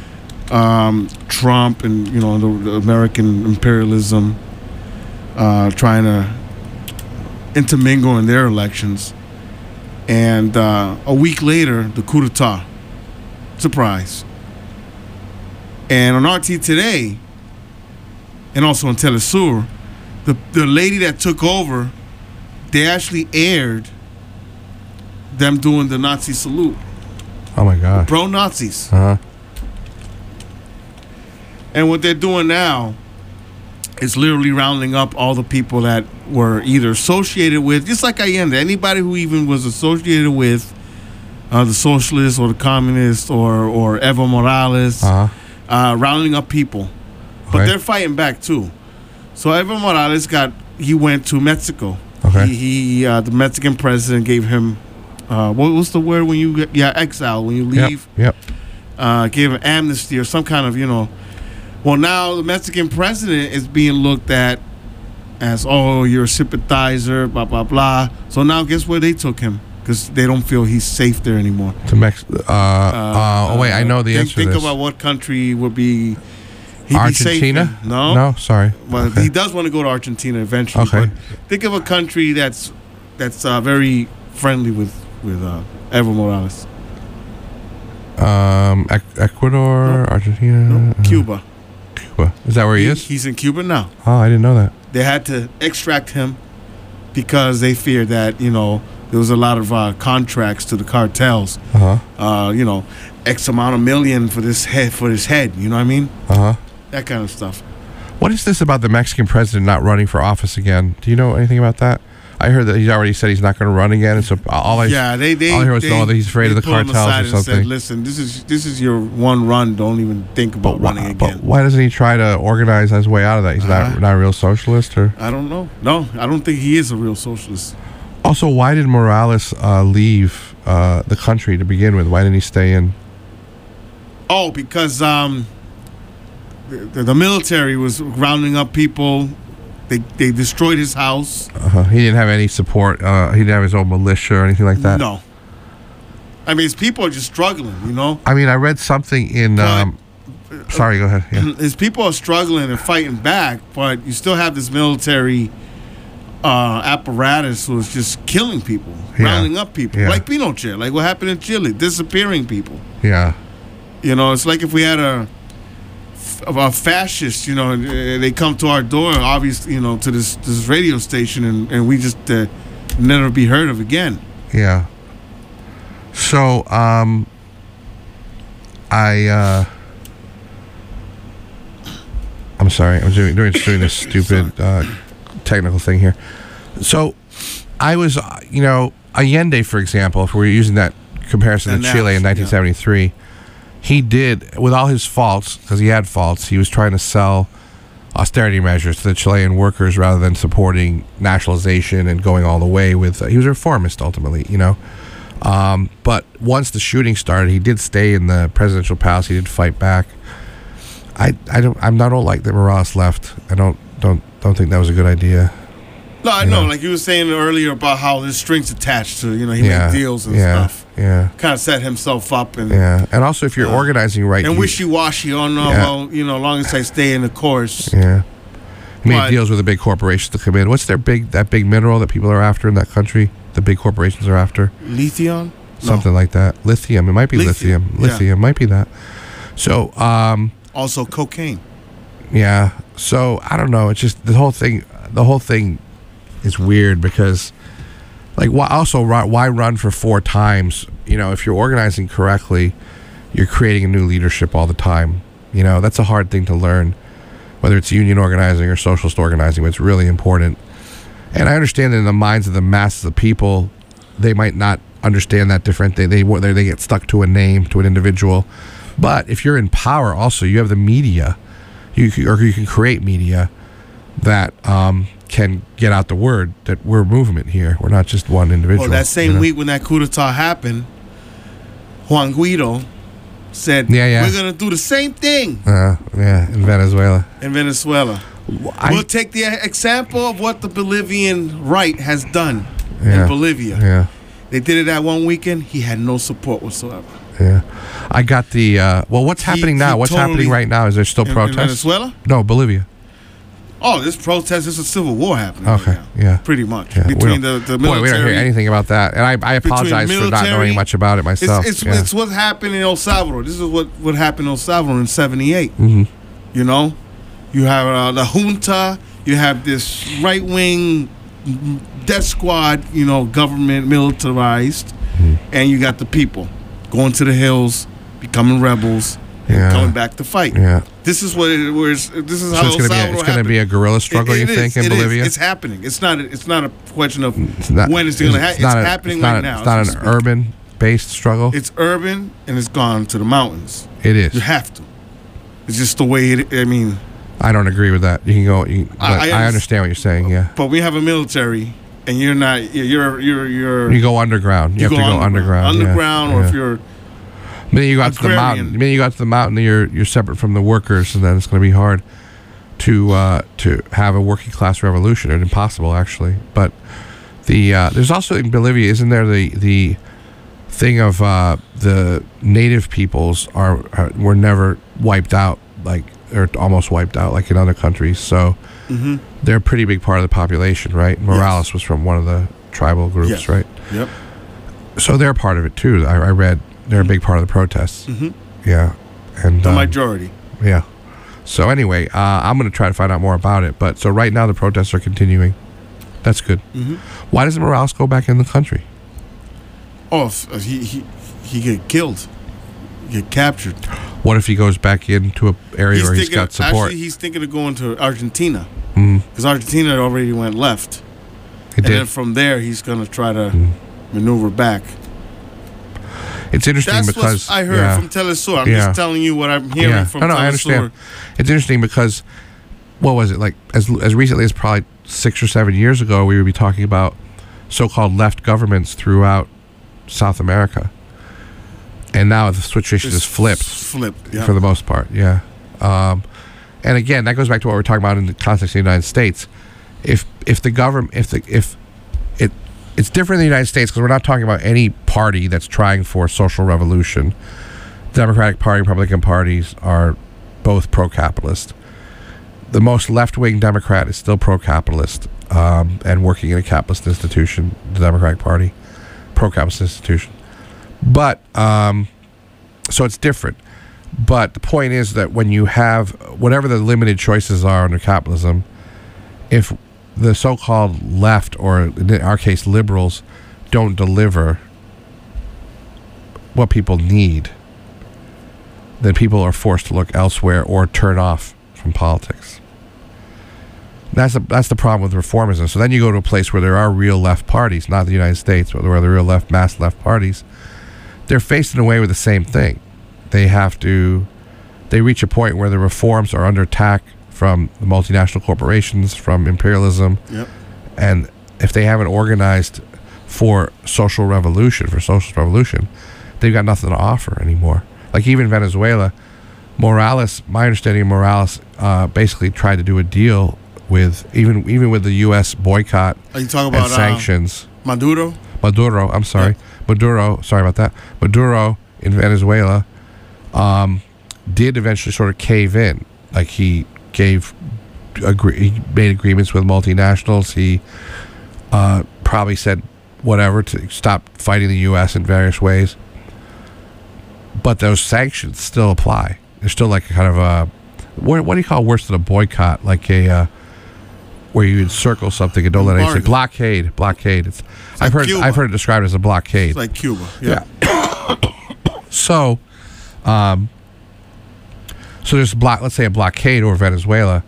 Trump and, the American imperialism trying to intermingle in their elections. And a week later, the coup d'etat. Surprise. And on RT Today, and also on Telesur, the lady that took over, they actually aired them doing the Nazi salute.
Oh my God.
Pro-Nazis.
Uh-huh.
And what they're doing now is literally rounding up all the people that were either associated with, just like Allende, anybody who even was associated with the socialists or the communists or Evo Morales, rounding up people. But they're fighting back too. So Evo Morales went to Mexico.
Okay.
He the Mexican president gave him, what's the word when you get exile, when you leave?
Yep.
Gave him amnesty or some kind of, Well, now the Mexican president is being looked at as, you're a sympathizer, blah, blah, blah. So now guess where they took him? Because they don't feel he's safe there anymore.
To Mexico. Wait, I know the answer to this.
Think about what country would be...
Argentina?
Be safe. No?
No, sorry.
Well, he does want to go to Argentina eventually.
Okay.
But think of a country that's very friendly with Evo Morales.
Ecuador, Argentina?
Cuba.
Cuba. Is that where he is?
He's in Cuba now.
Oh, I didn't know that.
They had to extract him because they feared that, there was a lot of contracts to the cartels. X amount of million for his head, you know what I mean? That kind of stuff.
What is this about the Mexican president not running for office again? Do you know anything about that? I heard that he's already said he's not going to run again, and so all I hear was that he's afraid of the cartels or something.
Said, listen, this is your one run. Don't even think about running again.
But why doesn't he try to organize his way out of that? He's not a real socialist, or
I don't know. No, I don't think he is a real socialist.
Also, why did Morales leave the country to begin with? Why didn't he stay in?
Oh, because the military was rounding up people. They destroyed his house.
He didn't have any support. He didn't have his own militia or anything like that.
No. I mean, his people are just struggling,
I mean, I read something in. Sorry, go ahead. Yeah.
His people are struggling and fighting back, but you still have this military apparatus who is just killing people, rounding up people, like Pinochet, like what happened in Chile, disappearing people.
Yeah.
It's like if we had a fascist, they come to our door, obviously, to this radio station, and we just never be heard of again.
Yeah. So, I'm sorry, I'm doing this stupid technical thing here. So, I was, Allende, for example, if we're using that comparison to Chile in 1973, he did, with all his faults, because he had faults, he was trying to sell austerity measures to the Chilean workers rather than supporting nationalization and going all the way with. He was a reformist ultimately, you know. But once the shooting started, he did stay in the presidential palace. He did fight back. I don't like that Morales left. I don't think that was a good idea.
No, I know. Like you were saying earlier about how there's strings attached to, he made deals and stuff.
Yeah.
Kind of set himself up. And
and also if you're organizing right.
And wishy-washy on, well, long as I stay in the course.
Yeah. He made deals with the big corporations to come in. What's that big mineral that people are after in that country? The big corporations are after?
Lithium?
Something like that. Lithium. It might be lithium. Lithium might be that. So,
also cocaine.
Yeah. So, I don't know. It's just the whole thing is weird because, like, why run for 4 times? If you're organizing correctly, you're creating a new leadership all the time. That's a hard thing to learn, whether it's union organizing or socialist organizing, but it's really important. And I understand that in the minds of the masses of people, they might not understand that different. They get stuck to a name, to an individual. But if you're in power, also you have the media, you can create media that can get out the word that we're a movement here. We're not just one individual.
Well, that same week when that coup d'etat happened, Juan Guaido said, we're going to do the same thing.
In Venezuela.
We'll take the example of what the Bolivian right has done in Bolivia.
Yeah.
They did it that one weekend. He had no support whatsoever.
Yeah. I got the... what's happening now? What's happening right now? Is there still protests?
In Venezuela?
No, Bolivia.
Oh, this protest is a civil war happening.
Okay,
right now, pretty much between the military.
Boy, we don't hear anything about that, and I apologize for not knowing much about it myself.
It's what happened in El Salvador. This is what happened in El Salvador in '78.
Mm-hmm.
You have the junta. You have this right wing death squad. Government militarized, and you got the people going to the hills, becoming rebels. Coming back to fight.
Yeah.
This is what this is how
it's going to be a guerrilla struggle. You think in Bolivia?
It's happening. It's not a question of when it's going to happen. It's happening right now.
It's not an urban-based struggle.
It's urban and it's gone to the mountains.
It is.
You have to. It's just the way it. I mean,
I don't agree with that. You can go. I understand what you're saying. Yeah.
But we have a military, and you're not. You're.
You go underground. You have to go underground.
Underground, or if you're.
Then you got to the mountain. Then you got to the mountain. You're separate from the workers, and then it's going to be hard to have a working class revolution. It's impossible, actually. But there's also in Bolivia, isn't there the thing of the native peoples were never wiped out, or almost wiped out, like in other countries. So they're a pretty big part of the population, right? Morales was from one of the tribal groups, right?
Yep.
So they're part of it too. I read. They're a big part of the protests. Yeah. And
the majority.
Yeah. So anyway, I'm going to try to find out more about it. But so right now the protests are continuing. That's good. Why doesn't Morales go back in the country?
Oh, he get killed. Get captured.
What if he goes back into an area where he's got support?
Actually, he's thinking of going to Argentina. Because Argentina already went left.
It did.
Then from there, he's going to try to maneuver back.
It's interesting because
I heard from Telesur. I'm just telling you what I'm hearing from Telesur.
I understand. It's interesting because, what was it, like as recently as probably 6 or 7 years ago, we would be talking about so-called left governments throughout South America, and now the situation is flipped for the most part. Yeah, and again, that goes back to what we're talking about in the context of the United States. If the government, it's different in the United States because we're not talking about any party that's trying for social revolution. Democratic Party, Republican parties are both pro-capitalist. The most left-wing Democrat is still pro-capitalist and working in a capitalist institution, the Democratic Party, pro-capitalist institution. But, so it's different. But the point is that when you have, whatever the limited choices are under capitalism, if the so-called left, or in our case liberals, don't deliver what people need, then people are forced to look elsewhere or turn off from politics. That's the problem with reformism. So then you go to a place where there are real left parties, not the United States, but where the real left, mass left parties. They're faced in a way with the same thing. They reach a point where the reforms are under attack from the multinational corporations, from imperialism.
Yep.
And if they haven't organized for socialist revolution, they've got nothing to offer anymore. Like even Venezuela, Morales, my understanding of Morales, basically tried to do a deal with even with the U.S. boycott
Are you talking about
sanctions.
Maduro?
I'm sorry. Yeah. Maduro, sorry about that. Maduro in Venezuela did eventually sort of cave in. Like he made agreements with multinationals. He probably said whatever to stop fighting the U.S. in various ways. But those sanctions still apply. They're still like a kind of a what do you call worse than a boycott? Like a where you encircle something and don't let anything. Blockade. It's I've heard it described as a blockade.
It's like Cuba. Yeah.
So there's let's say a blockade over Venezuela.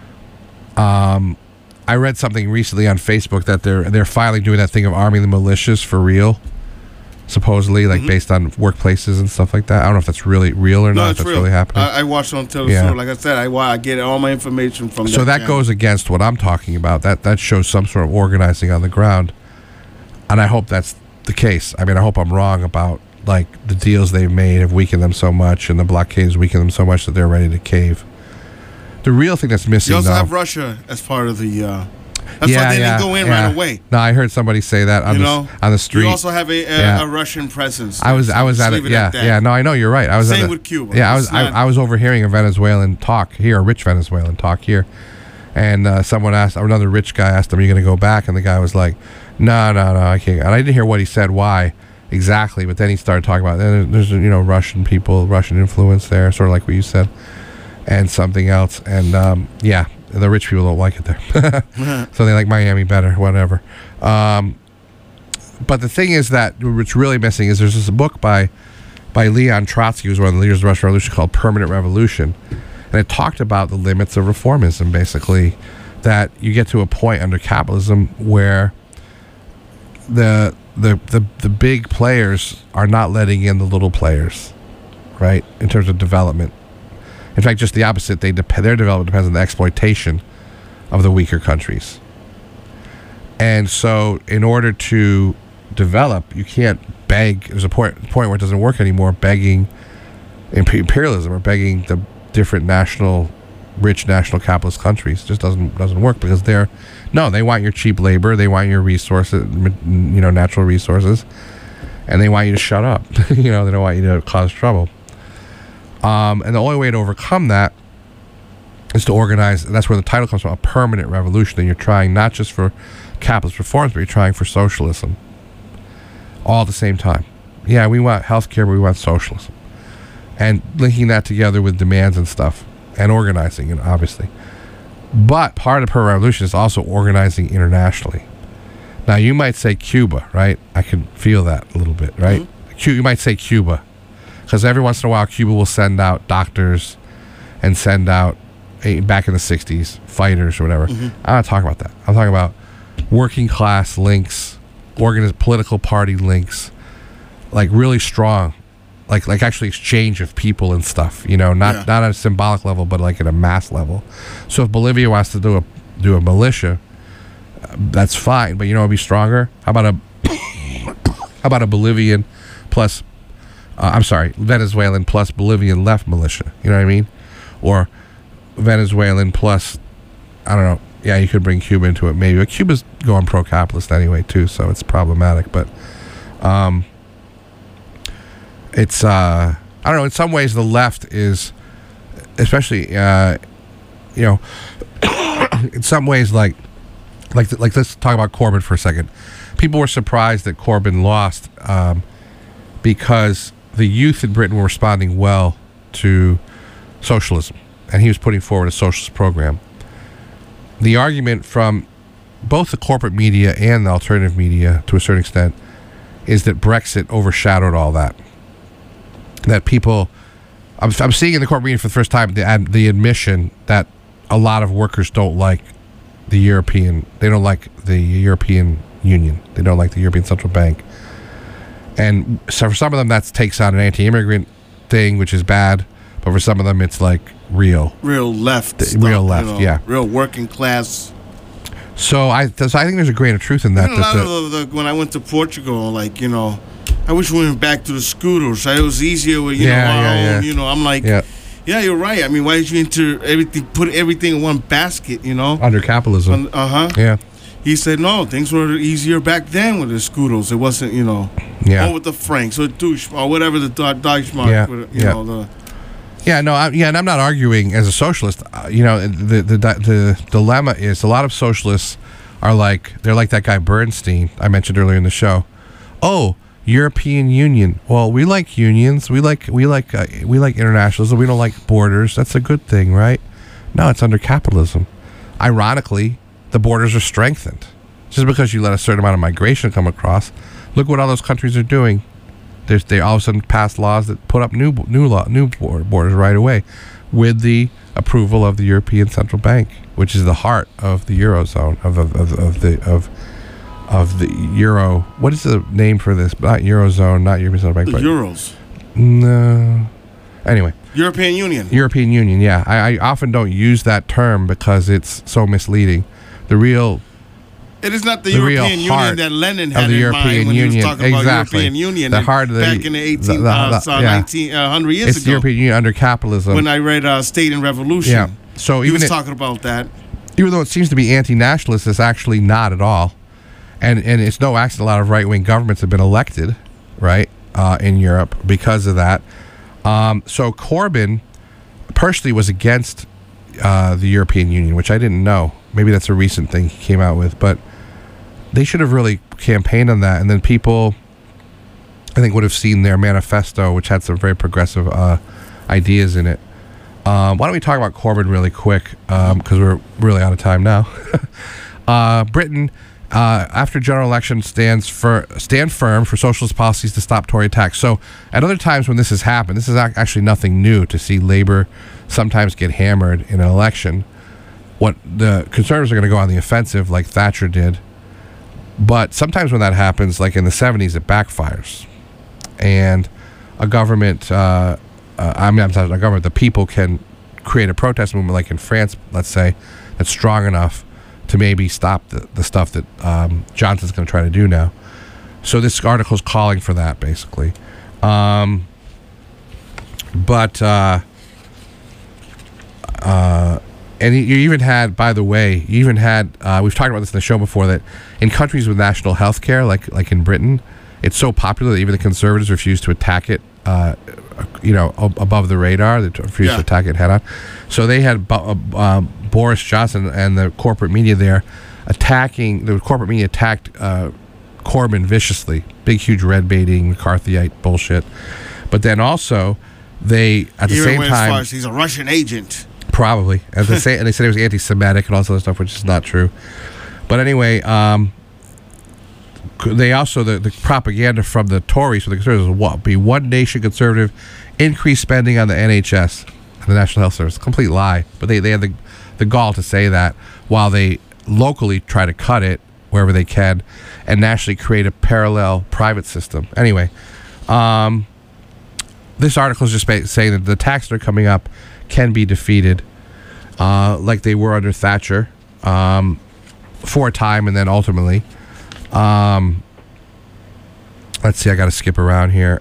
I read something recently on Facebook that they're finally doing that thing of arming the militias for real. Supposedly, like based on workplaces and stuff like that. I don't know if that's really real or not. If that's
real.
Really happening.
I watched on television. Yeah. Like I said, I get all my information from.
So that goes against what I'm talking about. That shows some sort of organizing on the ground, and I hope that's the case. I mean, I hope I'm wrong about like the deals they've made have weakened them so much, and the blockades weakened them so much that they're ready to cave. The real thing that's missing.
You also have Russia as part of the. That's why they didn't go in right away.
No, I heard somebody say that on the street.
You also have a Russian presence.
I was at it. Yeah. No, I know you're right. I was
same with Cuba.
Yeah, I was overhearing a Venezuelan talk here, a rich Venezuelan talk here, and someone asked, another rich guy asked him, "Are you going to go back?" And the guy was like, "No, I can't." And I didn't hear what he said, why exactly, but then he started talking about there's Russian people, Russian influence there, sort of like what you said, and something else, and the rich people don't like it there. So they like Miami better, whatever. But the thing is that what's really missing is there's this book by Leon Trotsky, who's one of the leaders of the Russian Revolution, called Permanent Revolution. And it talked about the limits of reformism, basically, that you get to a point under capitalism where the big players are not letting in the little players, right, in terms of development. In fact, just the opposite. Their development depends on the exploitation of the weaker countries. And so in order to develop, you can't beg. There's a point where it doesn't work anymore, begging imperialism or begging the different rich national capitalist countries. It just doesn't work because they want your cheap labor. They want your resources, natural resources. And they want you to shut up. They don't want you to cause trouble. And the only way to overcome that is to organize, and that's where the title comes from, a permanent revolution. And you're trying not just for capitalist reforms, but you're trying for socialism. All at the same time. Yeah, we want healthcare, but we want socialism. And linking that together with demands and stuff, and organizing, obviously. But part of the permanent revolution is also organizing internationally. Now, you might say Cuba, right? I can feel that a little bit, right? Mm-hmm. You might say Cuba. Because every once in a while, Cuba will send out doctors and send out, back in the 60s, fighters or whatever. Mm-hmm. I'm not talking about that. I'm talking about working class links, political party links, like really strong, like actually exchange of people and stuff, not at a symbolic level, but like at a mass level. So if Bolivia wants to do a militia, that's fine, but it'd be stronger. How about a Bolivian plus... Venezuelan plus Bolivian left militia. You know what I mean? Or Venezuelan plus, I don't know. Yeah, you could bring Cuba into it maybe. But Cuba's going pro-capitalist anyway, too, so it's problematic. But it's, I don't know, in some ways the left is, especially, in some ways like let's talk about Corbyn for a second. People were surprised that Corbyn lost because the youth in Britain were responding well to socialism, and he was putting forward a socialist program. The argument from both the corporate media and the alternative media, to a certain extent, is that Brexit overshadowed all that. That people... I'm seeing in the corporate media for the first time the admission that a lot of workers don't like the European. They don't like the European Union. They don't like the European Central Bank. And so for some of them, that takes on an anti-immigrant thing, which is bad. But for some of them, it's like real
left,
real left, yeah,
real working class.
So I think there's a grain of truth in that.
A lot of when I went to Portugal, like, you know, I wish we went back to the scooters. It was easier with our own. You know, I'm like, yeah, you're right. I mean, why did you put everything in one basket? You know,
under capitalism. Yeah.
He said no, things were easier back then with the scooters. It wasn't, you know, or with the francs or douche or whatever the Deutschmark.
And I'm not arguing as a socialist. You know, the dilemma is a lot of socialists are like, they're like that guy Bernstein I mentioned earlier in the show. Oh, European Union. Well, we like unions. We like internationalism. We don't like borders. That's a good thing, right? No, it's under capitalism. Ironically, the borders are strengthened just because you let a certain amount of migration come across. Look what all those countries are doing. They all of a sudden pass laws that put up new borders right away, with the approval of the European Central Bank, which is the heart of the eurozone of the euro. What is the name for this? Not eurozone, not European Central Bank.
The euros.
No. Anyway.
European Union.
European Union. Yeah, I often don't use that term because it's so misleading.
It is not the European Union that Lenin had in mind when he was talking about European Union back in the 100 years ago.
It's the European Union under capitalism.
When I read State and Revolution,
yeah. So
he was talking about that.
Even though it seems to be anti-nationalist, it's actually not at all. And it's no accident a lot of right-wing governments have been elected, right, in Europe because of that. So Corbyn personally was against the European Union, which I didn't know. Maybe that's a recent thing he came out with, but they should have really campaigned on that, and then people, I think, would have seen their manifesto, which had some very progressive ideas in it. Why don't we talk about Corbyn really quick, because we're really out of time now. Britain, after general election, stand firm for socialist policies to stop Tory attacks. So at other times when this has happened, this is actually nothing new to see Labour sometimes get hammered in an election. What the Conservatives are going to go on the offensive like Thatcher did. But sometimes when that happens, like in the 70s, it backfires. And a government, the people can create a protest movement like in France, let's say, that's strong enough to maybe stop the stuff that Johnson's going to try to do now. So this article is calling for that, basically. And you even had, by the way, we've talked about this in the show before, that in countries with national health care, like in Britain, it's so popular that even the Conservatives refuse to attack it, above the radar. They refuse to attack it head on. So they had Boris Johnson and the corporate media there attacked Corbyn viciously. Big, huge red baiting, McCarthyite bullshit. But then also, they, at the same time... as far as
he's a Russian agent.
Probably. And they said it was anti-Semitic and all this other stuff, which is not true. But anyway, they also, the propaganda from the Tories, for the Conservatives, will be one nation conservative, increase spending on the NHS, the National Health Service. Complete lie. But they had the gall to say that, while they locally try to cut it wherever they can and nationally create a parallel private system. Anyway, this article is just saying that the attacks that are coming up can be defeated, like they were under Thatcher, for a time, and then ultimately. Let's see, I got to skip around here.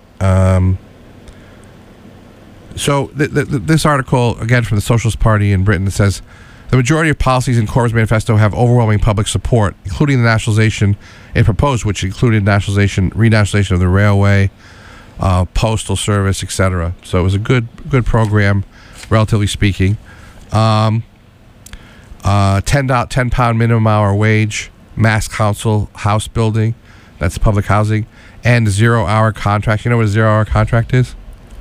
So this article, again from the Socialist Party in Britain, says the majority of policies in Corbyn's manifesto have overwhelming public support, including the nationalization it proposed, which included renationalization of the railway, postal service, etc. So it was a good program, relatively speaking. £10 minimum hour wage, mass council house building, that's public housing, and 0-hour contract. You know what a 0-hour contract is?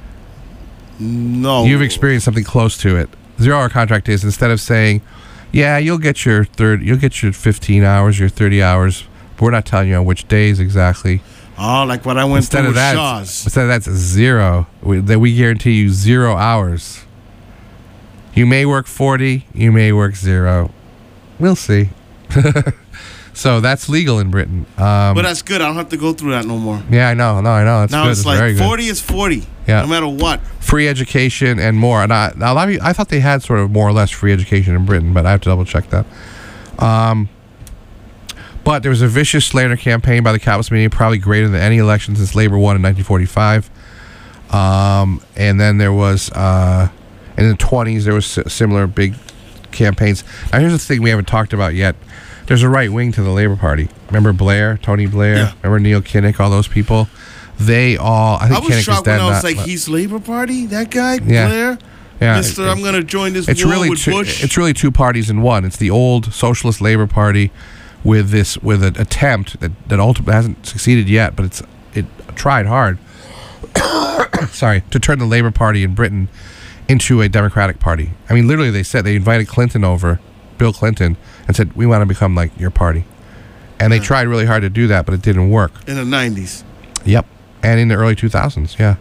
No.
You've experienced something close to it. 0-hour contract is, instead of saying, yeah, you'll get your 15 hours, your 30 hours, but we're not telling you on which days exactly.
Oh, like what I went through with Shaw's.
Instead of that's zero. We guarantee you 0 hours. You may work 40, you may work 0. We'll see. So that's legal in Britain.
But that's good. I don't have to go through that no more.
Yeah, I know. That's
now
good.
It's like 40 is 40.
Yeah.
No matter what.
Free education and more. And a lot of you, I thought they had sort of more or less free education in Britain, but I have to double check that. But there was a vicious slander campaign by the capitalist media, probably greater than any election since Labour won in 1945. And then there was, in the 20s, there was similar big campaigns. Now, here's the thing we haven't talked about yet. There's a right wing to the Labour Party. Remember Blair, Tony Blair? Yeah. Remember Neil Kinnock, all those people? They all, I think Kinnock is dead. I was shocked when I was
like, he's Labour Party? That guy, Blair? Yeah. Mr. I'm going to join this war
really
with Bush?
It's really two parties in one. It's the old Socialist Labour Party with an attempt that ultimately hasn't succeeded yet, but it tried hard, sorry, to turn the Labour Party in Britain into a Democratic Party. I mean, literally, they invited Clinton over, Bill Clinton, and said, we want to become like your party. And they tried really hard to do that, but it didn't work.
In the 90s.
Yep. And in the early 2000s, yeah.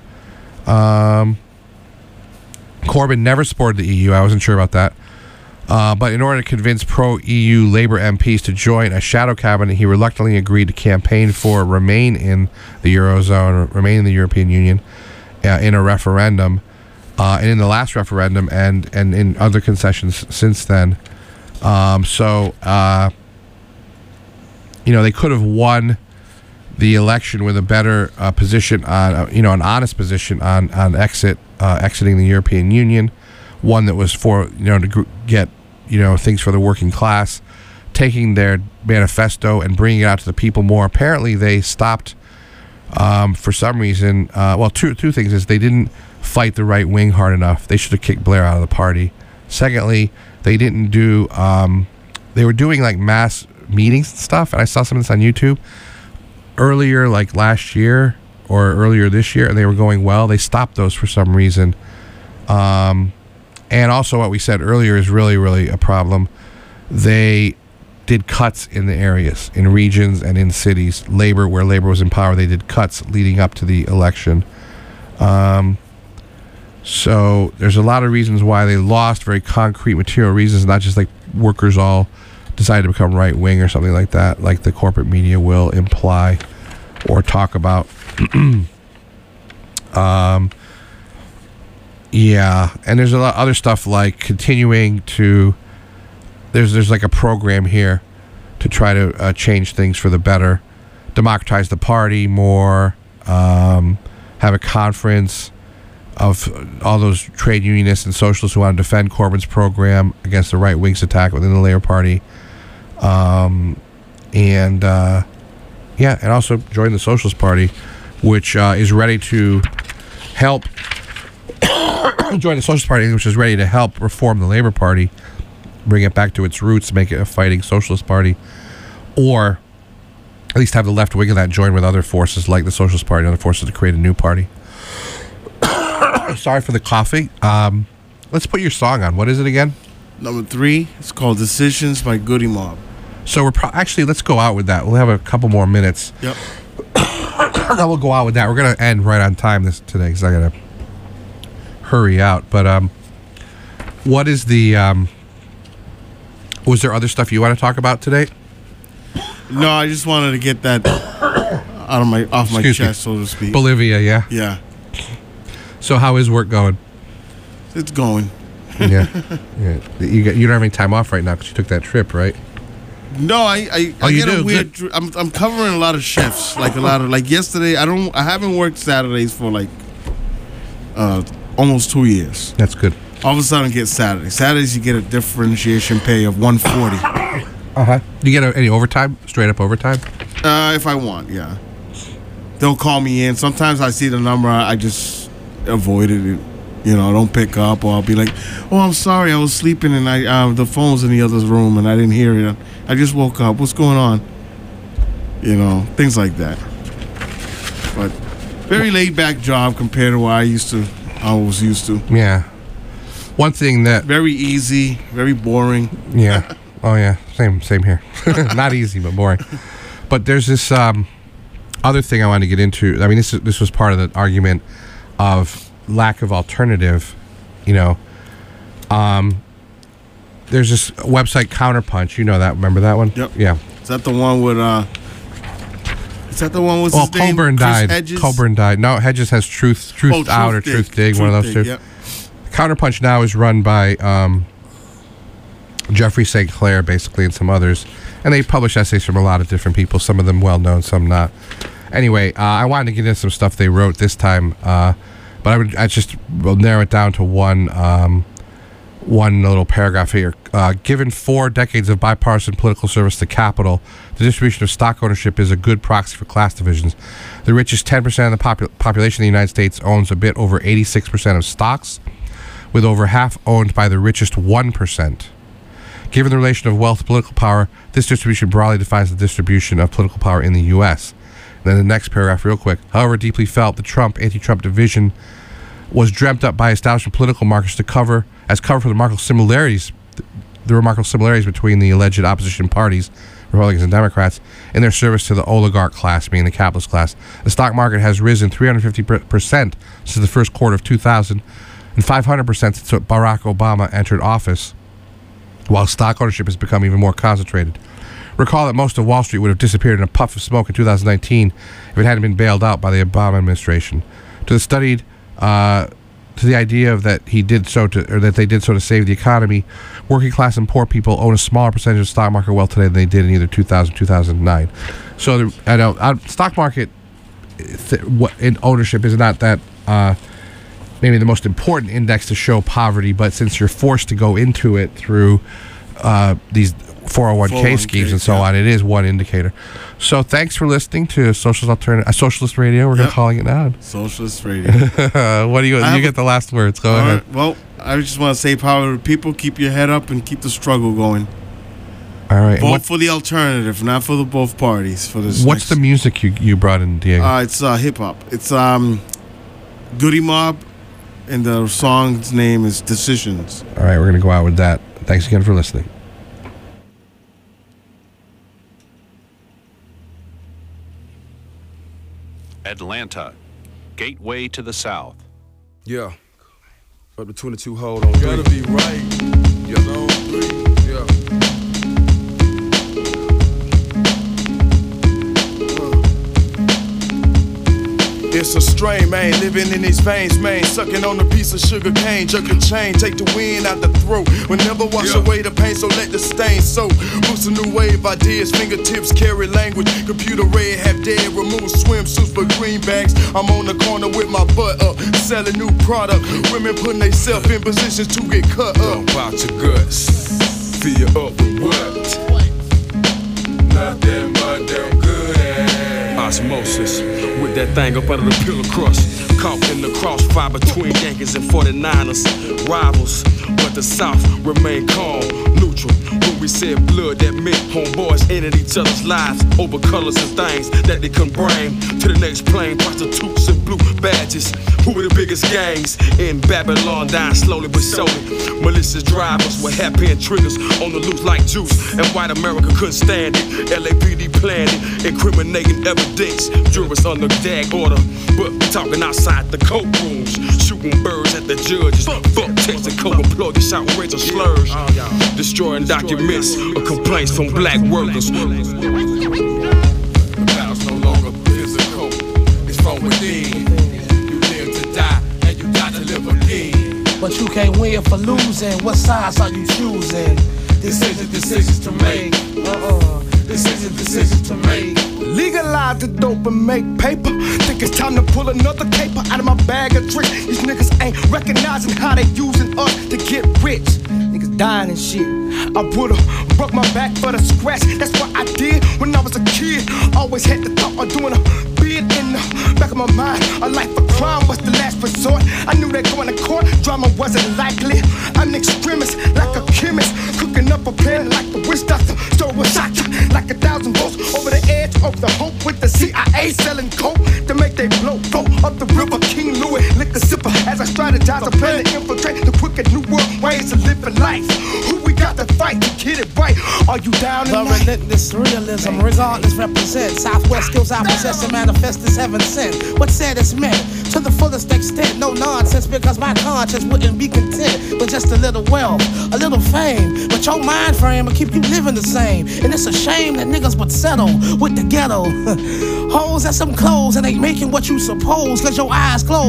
Corbyn never supported the EU. I wasn't sure about that. But in order to convince pro-EU Labour MPs to join a shadow cabinet, he reluctantly agreed to campaign for remain in the Eurozone, remain in the European Union in a referendum. And in the last referendum and in other concessions since then. They could have won the election with a better position on, an honest position on exiting the European Union, one that was for, to get, things for the working class, taking their manifesto and bringing it out to the people more. Apparently, they stopped for some reason. Two things is they didn't fight the right wing hard enough. They should have kicked Blair out of the party. Secondly, they didn't do. They were doing like mass meetings and stuff, and I saw some of this on YouTube earlier, like last year or earlier this year, and they were going well. They stopped those for some reason. And also what we said earlier is really, really a problem. They did cuts in the areas, in regions and in cities. Where Labor was in power, they did cuts leading up to the election. So there's a lot of reasons why they lost, very concrete material reasons, not just like workers all decided to become right wing or something like that, like the corporate media will imply or talk about. Yeah, and there's a lot of other stuff like continuing to. There's like a program here to try to change things for the better, democratize the party more, have a conference of all those trade unionists and socialists who want to defend Corbyn's program against the right wing's attack within the Labour Party, and also join the Socialist Party, which is ready to help. Join the Socialist Party, which is ready to help reform the Labour Party, bring it back to its roots, make it a fighting Socialist Party, or at least have the left wing of that join with other forces like the Socialist Party and other forces to create a new party. Sorry for the coughing. Let's put your song on. What is it again?
Number 3. It's called Decisions by Goody Mob.
So we're actually, let's go out with that. We'll have a couple more minutes.
Yep.
Then we'll go out with that. We're going to end right on time today because I got to hurry out. But what is the was there other stuff you want to talk about today?
No, I just wanted to get that off my chest, so to speak.
Bolivia, yeah.
Yeah.
So how is work going?
It's going.
Yeah. You don't have any time off right now because you took that trip, right?
No, I get a weird. I'm covering a lot of shifts, like yesterday. I haven't worked Saturdays for like almost 2 years.
That's good.
All of a sudden, get Saturdays. Saturdays, you get a differentiation pay of $140.
You get any overtime? Straight up overtime?
If I want, yeah. They'll call me in. Sometimes I see the number, I just avoid it. Don't pick up, or I'll be like, "Oh, I'm sorry, I was sleeping and the phone's in the other room and I didn't hear it. I just woke up. What's going on?" Things like that. But very laid back job compared to what I was used to.
Yeah. One thing that
very easy, very boring.
Yeah. Oh yeah. Same here. Not easy, but boring. But there's this other thing I wanted to get into. I mean, this was part of the argument of lack of alternative. there's this website Counterpunch. You know that? Remember that one?
Yep.
Yeah.
Is that the one with? Is that the one with?
Well, Colburn died. Colburn died. No, Hedges has Truth Out or Truth Dig. One of those two. Yep. Counterpunch now is run by Jeffrey St. Clair, basically, and some others, and they publish essays from a lot of different people. Some of them well known, some not. Anyway, I wanted to get into some stuff they wrote this time, but I just will narrow it down to one little paragraph here. Given 4 decades of bipartisan political service to capital, the distribution of stock ownership is a good proxy for class divisions. The richest 10% of the population of the United States owns a bit over 86% of stocks, with over half owned by the richest 1%. Given the relation of wealth to political power, this distribution broadly defines the distribution of political power in the U.S. Then the next paragraph, real quick. However deeply felt, the anti-Trump division was dreamt up by establishment political markets to cover for the remarkable similarities between the alleged opposition parties, Republicans and Democrats, in their service to the oligarch class, meaning the capitalist class. The stock market has risen 350% since the first quarter of 2000, and 500% since Barack Obama entered office, while stock ownership has become even more concentrated. Recall that most of Wall Street would have disappeared in a puff of smoke in 2019 if it hadn't been bailed out by the Obama administration. To the idea of that they did so to save the economy, working class and poor people own a smaller percentage of stock market wealth today than they did in either 2000 or 2009. So stock market in ownership is not that maybe the most important index to show poverty, but since you're forced to go into it through these 401k schemes and so on, it is one indicator. So thanks for listening to Socialist Radio. We're calling it now.
Socialist Radio.
What do you get the last words? Go ahead.
Right, well, I just want to say power to the people. Keep your head up and keep the struggle going.
All right.
Vote for the alternative, not for the both parties. For this.
What's the music you brought in, Diego?
It's hip hop. It's Goody Mob, and the song's name is Decisions.
All right, we're gonna go out with that. Thanks again for listening.
Atlanta, gateway to the South.
Yeah, but between the two, hold on.
Gotta be right.
Yeah. Yeah.
It's a strain, man, living in these veins, man. Sucking on a piece of sugar cane, jerk a chain, take the wind out the throat. Will never wash away the pain, so let the stain soak. Boost a new wave, ideas, fingertips carry language. Computer red, half dead, remove swimsuits for greenbacks. I'm on the corner with my butt up, selling new product. Women putting themselves in positions to get cut up.
Dump out your guts, fill you up with what? Nothing but them good ass. Osmosis, with that thing up under the pillow crust. Caught in the crossfire between Yankees and 49ers. Rivals, but the South remain calm, neutral. When we said blood, that meant homeboys ended each other's lives over colors and things that they couldn't bring to the next plane. Prostitutes and blue badges. Who were the biggest gangs in Babylon? Dying slowly but surely. Malicious drivers with happy and triggers on the loose like juice. And white America couldn't stand it. LAPD planned it, incriminating evidence. Jurors under gag order, but talking outside the courtrooms, shooting birds at the judges. Fuck Texas co-employees, outrageous slurs, destroying documents of complaints from black workers. The battle's no longer physical, it's from within. You live to die, and you die to live again.
But you can't win for losing. What sides are you choosing? Decisions to make. Decisions to make.
Legalize the dope and make paper. Think it's time to pull another caper out of my bag of tricks. These niggas ain't recognizing how they using us to get rich. Niggas dying and shit. I would've broke my back for the scratch. That's what I did when I was a kid. Always had the thought of doing a bid in the back of my mind. A life of crime was the last resort. I knew that going to court, drama wasn't likely. I'm an extremist, like a chemist. Cooking up a plan like the witch doctor. Store a shot like 1,000 volts. Over the edge, over the hope with the CIA selling coke to make they blow up the river. King Louis, liquor sipper. As I strategize, I plan to infiltrate the quicker new world ways of living life. Who we got to fight to get it right? Are you down
the
tonight?
relentless realism, regardless represent Southwest skills I possess and manifest is heaven sent. What said is meant to the fullest extent. No nonsense because my conscience wouldn't be content with just a little wealth, a little fame. But your mind frame will keep you living the same. And it's a shame that niggas would settle with the ghetto. Hoes at some clothes and ain't making what you suppose. Cause your eyes closed.